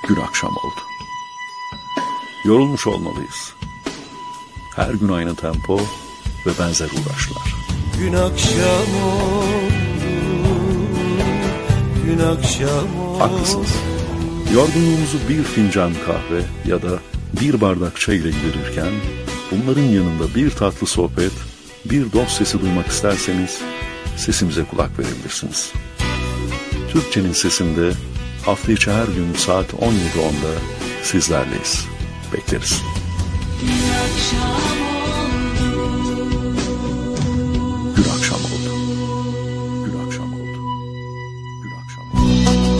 Gün akşam oldu. Yorulmuş olmalıyız. Her gün aynı tempo ve benzer uğraşlar. Gün akşam oldu, gün akşam oldu. Haklısınız. Yorgunluğumuzu bir fincan kahve ya da bir bardak çay ile giderirken, bunların yanında bir tatlı sohbet, bir dost sesi duymak isterseniz sesimize kulak verebilirsiniz. Türkçenin sesinde hafta içi her gün saat 17.10'da sizlerleyiz. Bekleriz. Gün akşam oldu. Gün akşam oldu. Gün akşam oldu. Gün akşam oldu.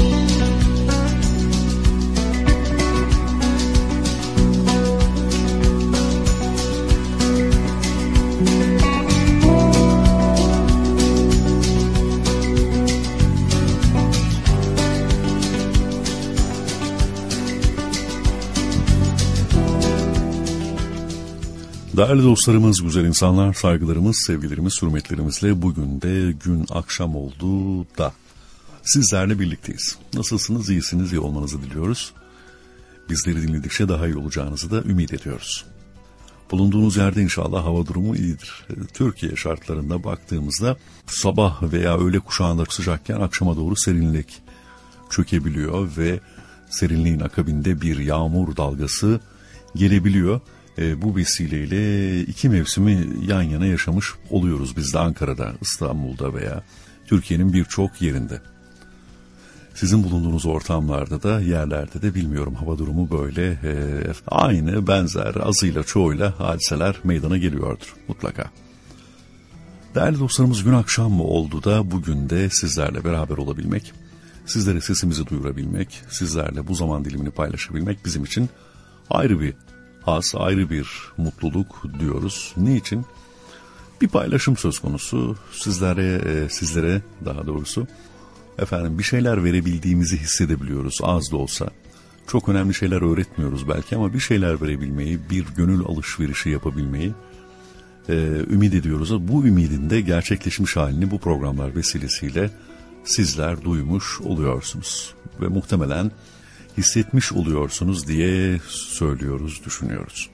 Değerli dostlarımız, güzel insanlar, saygılarımız, sevgilerimiz, hürmetlerimizle bugün de gün akşam oldu da sizlerle birlikteyiz. Nasılsınız, iyisiniz, iyi olmanızı diliyoruz. Bizleri dinledikçe daha iyi olacağınızı da ümit ediyoruz. Bulunduğunuz yerde inşallah hava durumu iyidir. Türkiye şartlarında baktığımızda sabah veya öğle kuşağında sıcakken akşama doğru serinlik çökebiliyor ve serinliğin akabinde bir yağmur dalgası gelebiliyor. Bu vesileyle iki mevsimi yan yana yaşamış oluyoruz biz de Ankara'da, İstanbul'da veya Türkiye'nin birçok yerinde. Sizin bulunduğunuz ortamlarda da, yerlerde de bilmiyorum, hava durumu böyle aynı, benzer, azıyla çoğuyla hadiseler meydana geliyordur mutlaka. Değerli dostlarımız, gün akşam mı oldu da bugün de sizlerle beraber olabilmek, sizlere sesimizi duyurabilmek, sizlerle bu zaman dilimini paylaşabilmek bizim için ayrı bir ayrı bir mutluluk diyoruz. Niçin? Bir paylaşım söz konusu. Sizlere daha doğrusu bir şeyler verebildiğimizi hissedebiliyoruz, az da olsa. Çok önemli şeyler öğretmiyoruz belki ama bir şeyler verebilmeyi, bir gönül alışverişi yapabilmeyi ümit ediyoruz. Bu ümidin de gerçekleşmiş halini bu programlar vesilesiyle sizler duymuş oluyorsunuz. Ve muhtemelen hissetmiş oluyorsunuz diye söylüyoruz, düşünüyoruz.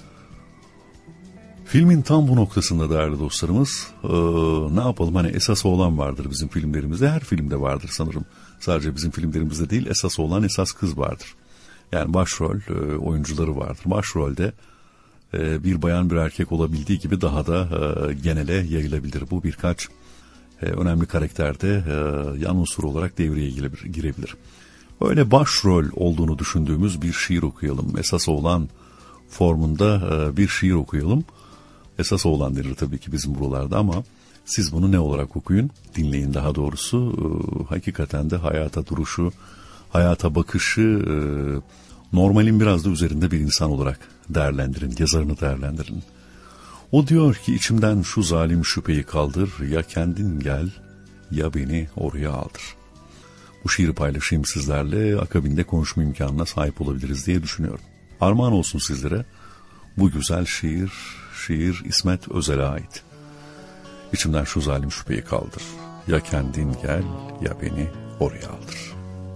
Filmin tam bu noktasında değerli dostlarımız, ne yapalım, hani esası olan vardır bizim filmlerimizde, her filmde vardır sanırım. Sadece bizim filmlerimizde değil, esası olan esas kız vardır. Yani başrol oyuncuları vardır. Başrolde bir bayan bir erkek olabildiği gibi daha da genele yayılabilir. Bu birkaç önemli karakterde yan unsur olarak devreye girebilir. Öyle başrol olduğunu düşündüğümüz bir şiir okuyalım. Esas olan formunda bir şiir okuyalım. Esas olan denir tabii ki bizim buralarda ama siz bunu ne olarak okuyun? Dinleyin daha doğrusu. Hakikaten de hayata duruşu, hayata bakışı, normalin biraz da üzerinde bir insan olarak değerlendirin, yazarını değerlendirin. O diyor ki, içimden şu zalim şüpheyi kaldır, ya kendin gel ya beni oraya aldır. Bu şiiri paylaşayım sizlerle, akabinde konuşma imkanına sahip olabiliriz diye düşünüyorum. Armağan olsun sizlere bu güzel şiir İsmet Özel'e ait. İçimden şu zalim şüpheyi kaldır, ya kendin gel ya beni oraya aldır.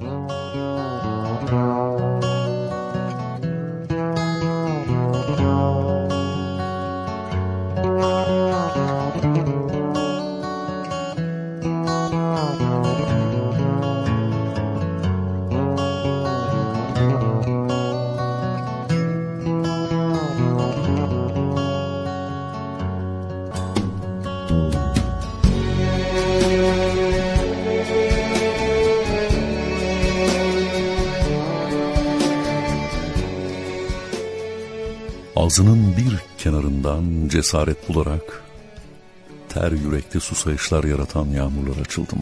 Ağzının bir kenarından cesaret bularak ter yürekte susayışlar yaratan yağmurlar açıldım.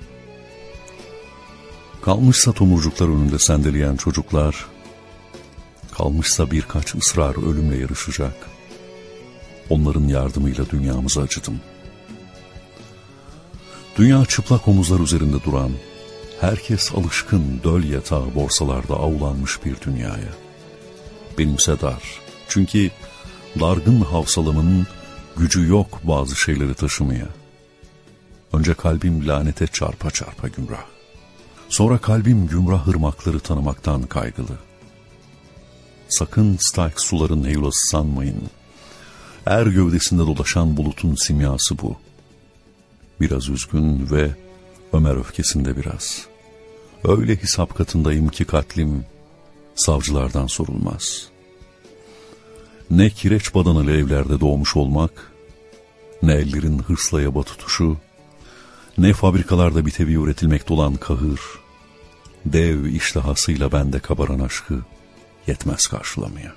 Kalmışsa tomurcuklar önünde sendeleyen çocuklar, kalmışsa birkaç ısrar ölümle yarışacak, onların yardımıyla dünyamızı acıdım. Dünya çıplak omuzlar üzerinde duran, herkes alışkın döl yatağı borsalarda avlanmış bir dünyaya. Benimse dar. Çünkü dargın havsalamın gücü yok bazı şeyleri taşımaya. Önce kalbim lanete çarpa çarpa gümrah. Sonra kalbim gümrah ırmakları tanımaktan kaygılı. Sakın Styx suların heyulası sanmayın. Er gövdesinde dolaşan bulutun simyası bu. Biraz üzgün ve Ömer öfkesinde biraz. Öyle hesap katındayım ki katlim savcılardan sorulmaz. Ne kireç badanalı evlerde doğmuş olmak, ne ellerin hırsla yaba tutuşu, ne fabrikalarda bitevi üretilmekte olan kahır, dev iştahasıyla bende kabaran aşkı yetmez karşılamaya.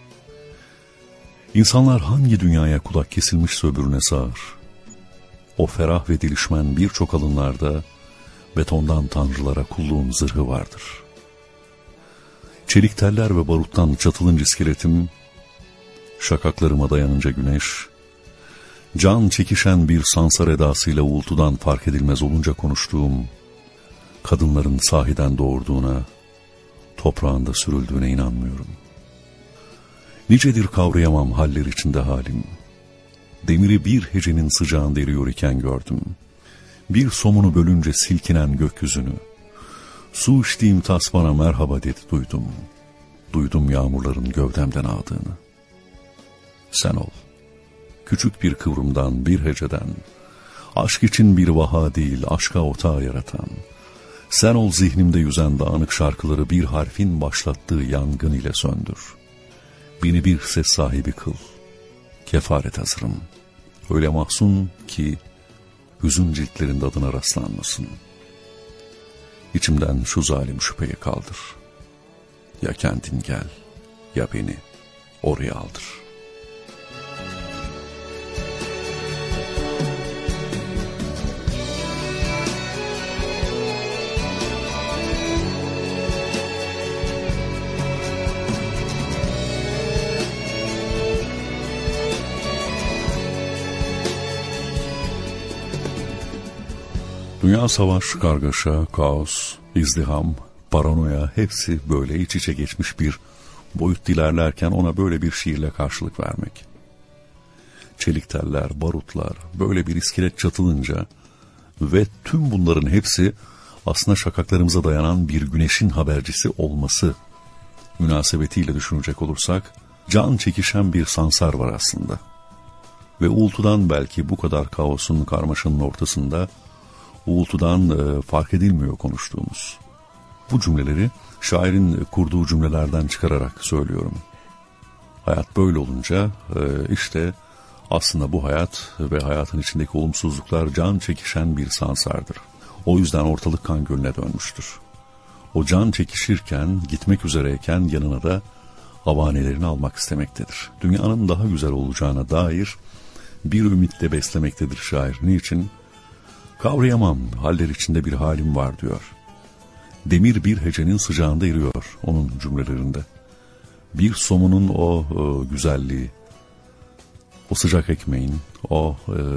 İnsanlar hangi dünyaya kulak kesilmişse öbürüne sağır. O ferah ve dilişmen birçok alınlarda betondan tanrılara kulluğun zırhı vardır. Çelik teller ve baruttan çatılınca iskeletim, şakaklarıma dayanınca güneş, can çekişen bir sansar edasıyla uğultudan fark edilmez olunca konuştuğum, kadınların sahiden doğurduğuna, toprağında sürüldüğüne inanmıyorum. Nicedir kavrayamam haller içinde halim. Demiri bir hecenin sıcağında eriyor iken gördüm. Bir somunu bölünce silkinen gökyüzünü. Su içtiğim tas bana merhaba dedi duydum. Duydum yağmurların gövdemden ağdığını. Sen ol. Küçük bir kıvrımdan, bir heceden, aşk için bir vaha değil, aşka otağı yaratan. Sen ol zihnimde yüzen dağınık şarkıları bir harfin başlattığı yangın ile söndür. Beni bir ses sahibi kıl. Kefaret hazırım. Öyle mahzun ki hüzün ciltlerinde adına rastlanmasın. İçimden şu zalim şüpheyi kaldır. Ya kendin gel, ya beni oraya aldır. Dünya savaş, kargaşa, kaos, izdiham, paranoya hepsi böyle iç içe geçmiş bir boyut dilerlerken ona böyle bir şiirle karşılık vermek. Çelik teller, barutlar, böyle bir iskelet çatılınca ve tüm bunların hepsi aslında şakaklarımıza dayanan bir güneşin habercisi olması münasebetiyle düşünecek olursak can çekişen bir sansar var aslında. Ve uğultudan belki bu kadar kaosun, karmaşanın ortasında uğultudan fark edilmiyor konuştuğumuz. Bu cümleleri şairin kurduğu cümlelerden çıkararak söylüyorum. Hayat böyle olunca işte aslında bu hayat ve hayatın içindeki olumsuzluklar can çekişen bir sansardır. O yüzden ortalık kan gölüne dönmüştür. O can çekişirken, gitmek üzereyken yanına da havanelerini almak istemektedir. Dünyanın daha güzel olacağına dair bir ümitle beslemektedir şair. Niçin? Kavrayamam, haller içinde bir halim var diyor. Demir bir hecenin sıcağında eriyor onun cümlelerinde. Bir somunun o güzelliği, o sıcak ekmeğin, o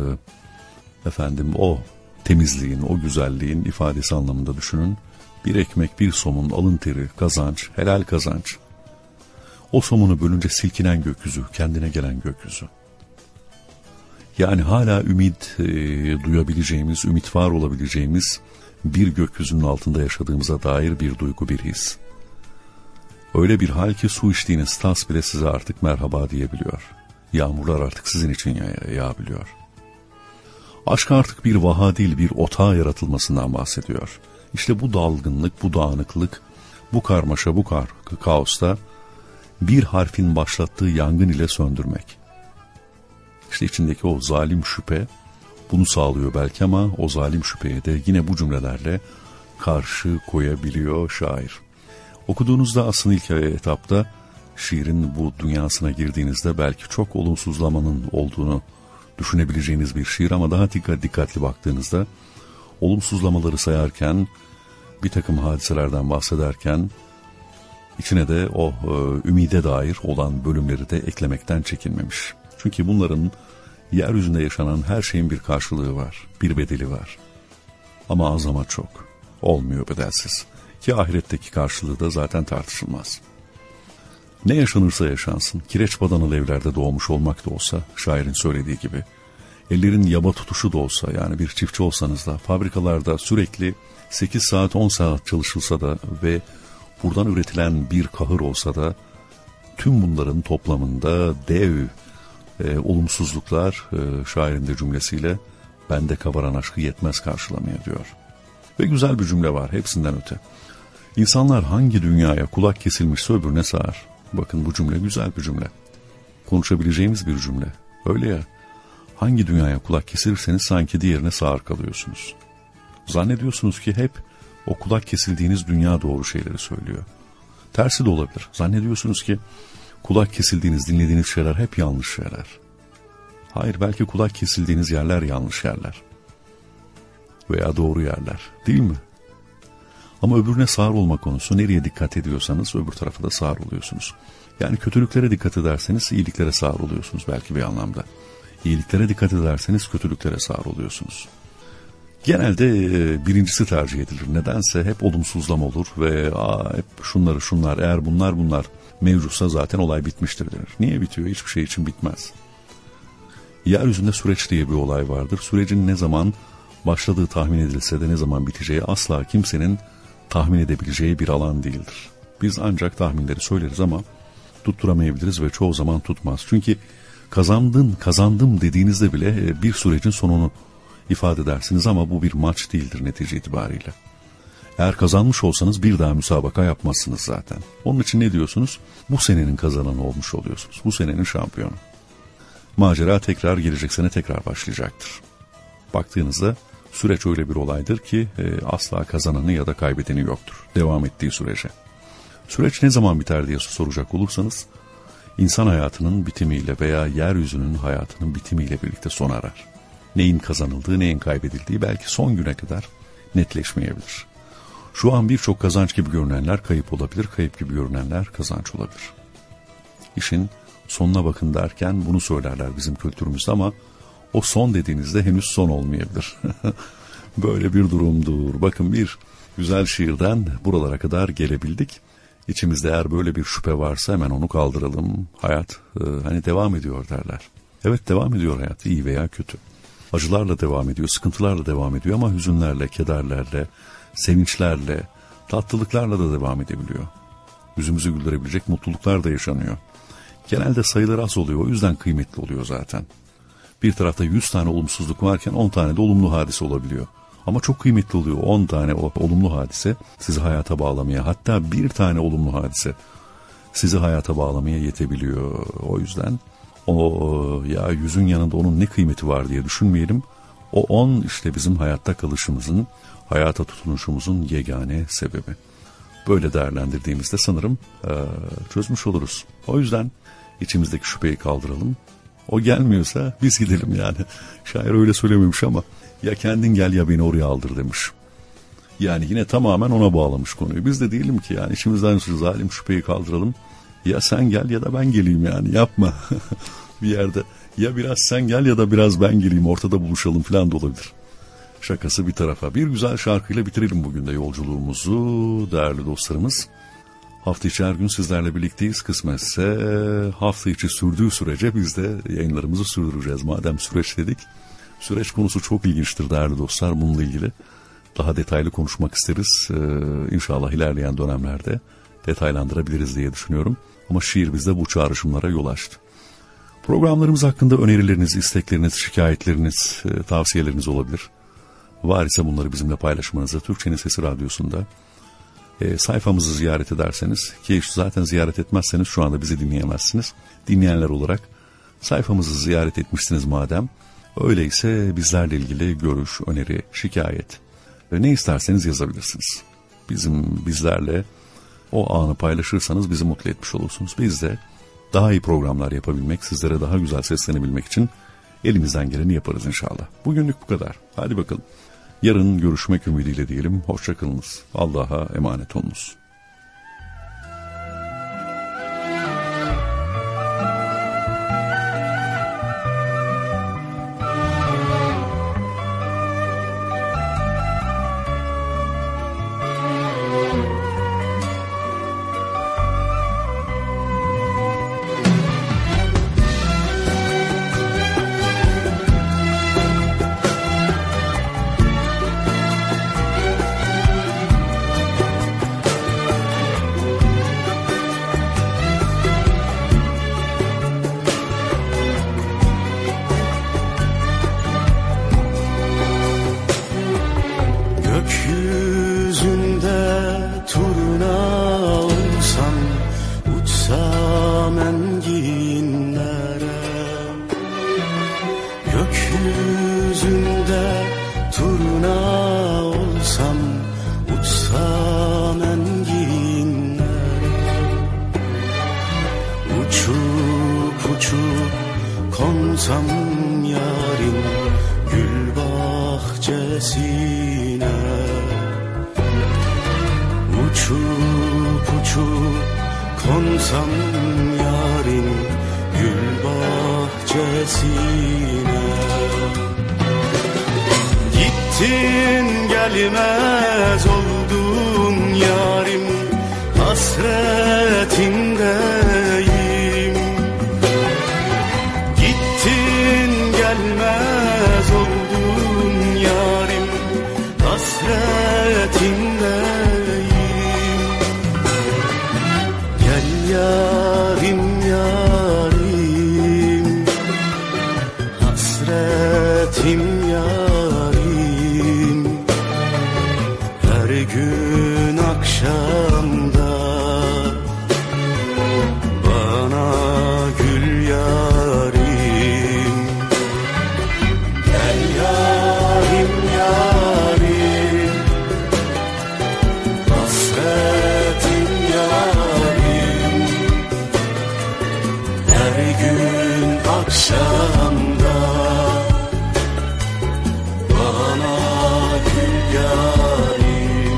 temizliğin, o güzelliğin ifadesi anlamında düşünün. Bir ekmek, bir somun, alın teri, kazanç, helal kazanç. O somunu bölünce silkinen gökyüzü, kendine gelen gökyüzü. Yani hala ümit duyabileceğimiz, ümit var olabileceğimiz bir gökyüzünün altında yaşadığımıza dair bir duygu, bir his. Öyle bir hal ki su içtiğiniz tas bile size artık merhaba diyebiliyor. Yağmurlar artık sizin için yağabiliyor. Aşk artık bir vaha değil, bir otağa yaratılmasından bahsediyor. İşte bu dalgınlık, bu dağınıklık, bu karmaşa, bu kaosta bir harfin başlattığı yangın ile söndürmek. İşte içindeki o zalim şüphe bunu sağlıyor belki ama o zalim şüpheye de yine bu cümlelerle karşı koyabiliyor şair. Okuduğunuzda aslında ilk etapta şiirin bu dünyasına girdiğinizde belki çok olumsuzlamanın olduğunu düşünebileceğiniz bir şiir ama daha dikkatli baktığınızda olumsuzlamaları sayarken, bir takım hadiselerden bahsederken içine de o ümide dair olan bölümleri de eklemekten çekinmemiş. Çünkü bunların yeryüzünde yaşanan her şeyin bir karşılığı var, bir bedeli var. Ama az ama çok, olmuyor bedelsiz. Ki ahiretteki karşılığı da zaten tartışılmaz. Ne yaşanırsa yaşansın, kireç badanalı evlerde doğmuş olmak da olsa, şairin söylediği gibi, ellerin yaba tutuşu da olsa, yani bir çiftçi olsanız da, fabrikalarda sürekli 8 saat 10 saat çalışılsa da ve buradan üretilen bir kahır olsa da, tüm bunların toplamında dev olumsuzluklar, şairin de cümlesiyle bende kabaran aşkı yetmez karşılamaya diyor. Ve güzel bir cümle var hepsinden öte. İnsanlar hangi dünyaya kulak kesilmişse öbürüne sığar. Bakın, bu cümle güzel bir cümle. Konuşabileceğimiz bir cümle. Öyle ya, hangi dünyaya kulak kesilirseniz sanki diğerine sağır kalıyorsunuz. Zannediyorsunuz ki hep o kulak kesildiğiniz dünya doğru şeyleri söylüyor. Tersi de olabilir. Zannediyorsunuz ki kulak kesildiğiniz, dinlediğiniz şeyler hep yanlış şeyler. Hayır, belki kulak kesildiğiniz yerler yanlış yerler. Veya doğru yerler, değil mi? Ama öbürüne sağır olma konusu, nereye dikkat ediyorsanız öbür tarafa da sağır oluyorsunuz. Yani kötülüklere dikkat ederseniz iyiliklere sağır oluyorsunuz belki bir anlamda. İyiliklere dikkat ederseniz kötülüklere sağır oluyorsunuz. Genelde birincisi tercih edilir. Nedense hep olumsuzlama olur ve hep şunlar, eğer bunlar mevcutsa zaten olay bitmiştir denir. Niye bitiyor? Hiçbir şey için bitmez. Yeryüzünde süreç diye bir olay vardır. Sürecin ne zaman başladığı tahmin edilse de ne zaman biteceği asla kimsenin tahmin edebileceği bir alan değildir. Biz ancak tahminleri söyleriz ama tutturamayabiliriz ve çoğu zaman tutmaz. Çünkü kazandım dediğinizde bile bir sürecin sonunu ifade edersiniz ama bu bir maç değildir netice itibariyle. Eğer kazanmış olsanız bir daha müsabaka yapmazsınız zaten. Onun için ne diyorsunuz? Bu senenin kazananı olmuş oluyorsunuz. Bu senenin şampiyonu. Macera tekrar gelecek sene tekrar başlayacaktır. Baktığınızda süreç öyle bir olaydır ki asla kazananı ya da kaybedeni yoktur. Devam ettiği sürece. Süreç ne zaman biter diye soracak olursanız, insan hayatının bitimiyle veya yeryüzünün hayatının bitimiyle birlikte sona erer. Neyin kazanıldığı, neyin kaybedildiği belki son güne kadar netleşmeyebilir. Şu an birçok kazanç gibi görünenler kayıp olabilir, kayıp gibi görünenler kazanç olabilir. İşin sonuna bakın derken bunu söylerler bizim kültürümüzde ama o son dediğinizde henüz son olmayabilir. Böyle bir durumdur. Bakın, bir güzel şiirden buralara kadar gelebildik. İçimizde eğer böyle bir şüphe varsa hemen onu kaldıralım. Hayat hani devam ediyor derler. Evet, devam ediyor hayat, iyi veya kötü. Acılarla devam ediyor, sıkıntılarla devam ediyor ama hüzünlerle, kederlerle, sevinçlerle, tatlılıklarla da devam edebiliyor. Yüzümüzü güldürebilecek mutluluklar da yaşanıyor. Genelde sayıları az oluyor, o yüzden kıymetli oluyor zaten. Bir tarafta 100 tane olumsuzluk varken 10 tane de olumlu hadise olabiliyor. Ama çok kıymetli oluyor 10 tane o olumlu hadise sizi hayata bağlamaya, hatta bir tane olumlu hadise sizi hayata bağlamaya yetebiliyor. O yüzden ya 100'ün yanında onun ne kıymeti var diye düşünmeyelim. O 10 işte bizim hayatta kalışımızın, hayata tutunuşumuzun yegane sebebi. Böyle değerlendirdiğimizde sanırım çözmüş oluruz. O yüzden içimizdeki şüpheyi kaldıralım. O gelmiyorsa biz gidelim yani. Şair öyle söylememiş ama ya kendin gel ya beni oraya aldır demiş. Yani yine tamamen ona bağlamış konuyu. Biz de diyelim ki yani içimizden şu zalim şüpheyi kaldıralım. Ya sen gel ya da ben geleyim yani, yapma. Bir yerde ya biraz sen gel ya da biraz ben geleyim, ortada buluşalım falan da olabilir. Şakası bir tarafa, bir güzel şarkıyla bitirelim bugün de yolculuğumuzu değerli dostlarımız. Hafta içi her gün sizlerle birlikteyiz. Kısmetse hafta içi sürdüğü sürece biz de yayınlarımızı sürdüreceğiz. Madem süreç dedik. Süreç konusu çok ilginçtir değerli dostlar. Bununla ilgili daha detaylı konuşmak isteriz. İnşallah ilerleyen dönemlerde detaylandırabiliriz diye düşünüyorum. Ama şiir bizde bu çağrışımlara yol açtı. Programlarımız hakkında önerileriniz, istekleriniz, şikayetleriniz, tavsiyeleriniz olabilir. Var ise bunları bizimle paylaşmanızı Türkçenin Sesi Radyosu'nda sayfamızı ziyaret ederseniz, ki zaten ziyaret etmezseniz şu anda bizi dinleyemezsiniz. Dinleyenler olarak sayfamızı ziyaret etmişsiniz madem, öyleyse bizlerle ilgili görüş, öneri, şikayet ve ne isterseniz yazabilirsiniz. Bizlerle o anı paylaşırsanız bizi mutlu etmiş olursunuz. Biz de daha iyi programlar yapabilmek, sizlere daha güzel seslenebilmek için elimizden geleni yaparız inşallah. Bugünlük bu kadar. Hadi bakalım. Yarın görüşmek ümidiyle diyelim. Hoşça kalınız. Allah'a emanet olunuz. Uçup uçup konsam yarın gül bahçesine. Gittin gelmez oldun yarim, hasretindeyim. Gittin gelmez oldun yarim, hasretindeyim. Gel yarim yarim, hasretim yarim. Her gün akşamda bana gül yarim. Gel yarim yarim, hasretim yarim. Her gün akşamda bana gül yarim.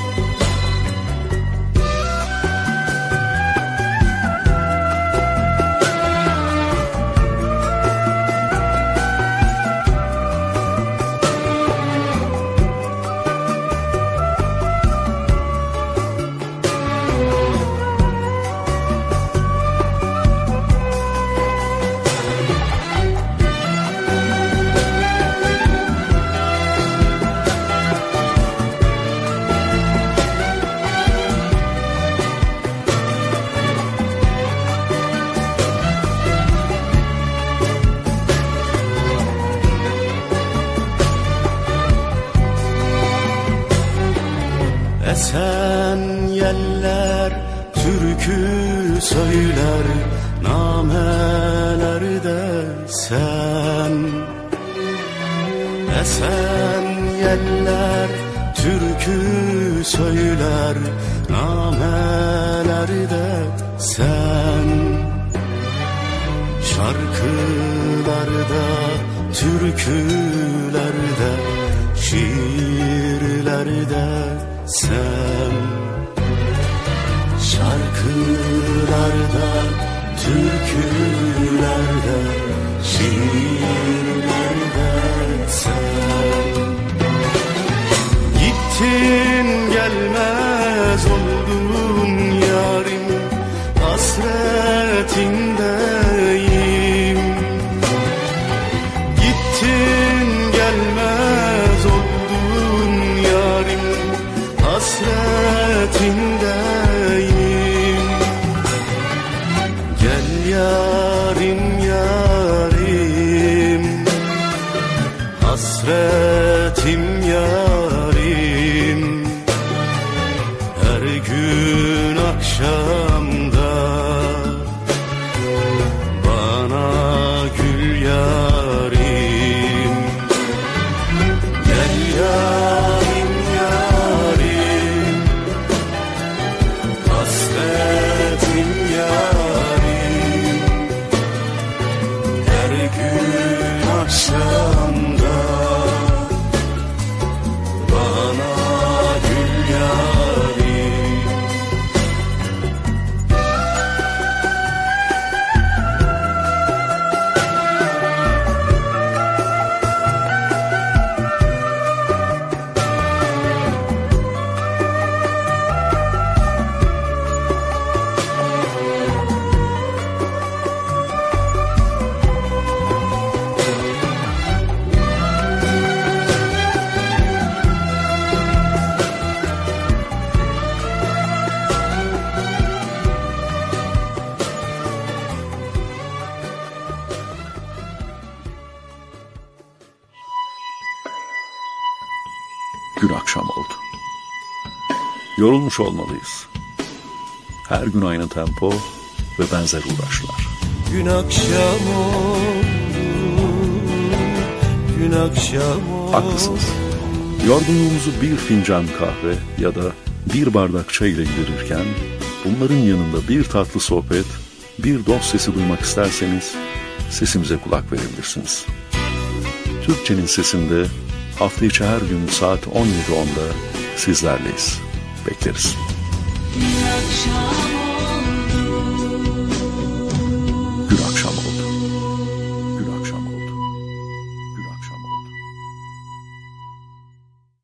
Esen yeller türkü söyler, namelerde sen. Esen yeller türkü söyler, namelerde sen. Şarkılarda, türkülerde, şiirlerde sen. Şarkılarda, türkülerde, şiirlerde sen. Gittin gelmez oldun yarim, hasretindeyim. Gittin gelmez oldun yarim, hasretindeyim. Gel yarim yarim, hasretim yarim. Her gün akşamda bana gül yarim. Gel yarim yarim, hasretim yarim. Her gün akşamda bana gül yarim. Gün akşam oldu. Yorulmuş olmalıyız. Her gün aynı tempo ve benzer uğraşlar. Gün akşam oldu, gün akşam oldu. Haklısınız. Yorgunluğumuzu bir fincan kahve ya da bir bardak çay ile giderirken, bunların yanında bir tatlı sohbet, bir dost sesi duymak isterseniz sesimize kulak verebilirsiniz. Türkçenin Sesi'nde hafta içi her gün saat 17.10'da sizlerleyiz. Bekleriz. Bir akşam